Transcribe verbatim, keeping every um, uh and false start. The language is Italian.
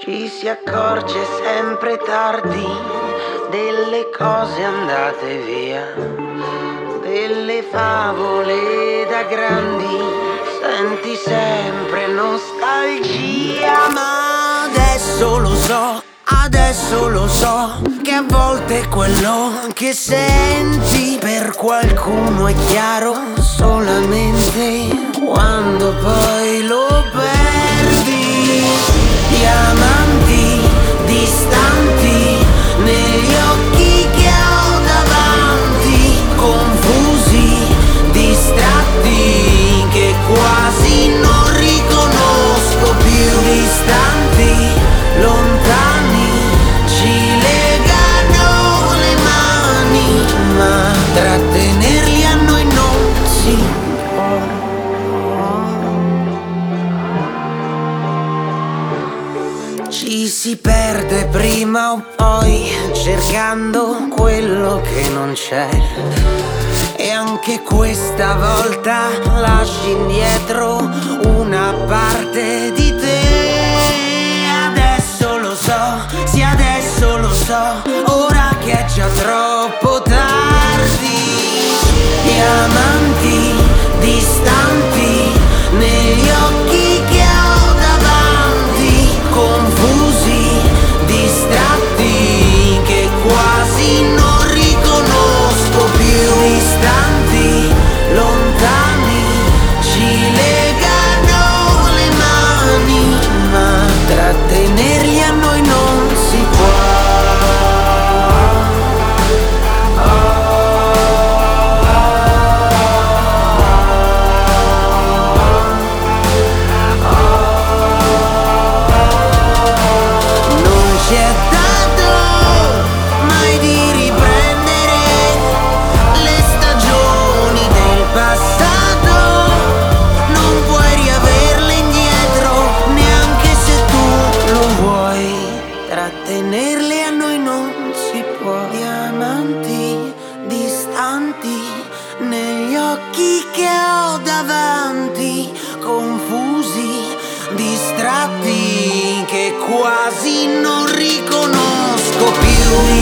Ci si accorge sempre tardi delle cose andate via, delle favole da grandi, senti sempre nostalgia. Ma adesso lo so, adesso lo so, che a volte quello che senti per qualcuno è chiaro solamente quando poi lo perdi. Diamanti distanti negli occhi che ho davanti, confusi, distratti, che quasi non riconosco più. Distanti, lontani, ci legano le mani, ma trattenerli a noi non si può. Ci si perde prima o poi cercando quello che non c'è, e anche questa volta lasci indietro una parte di te. Adesso lo so, sì adesso lo so, ora che è già troppo tardi. Diamanti distanti negli occhi che ho davanti, confusi, distratti, che quasi non riconosco più. Distanti, lontani, ci legano le mani, ma trattenerli a noi non si può. Trattenerle a noi non si può. Diamanti distanti negli occhi che ho davanti, confusi, distratti, che quasi non riconosco più.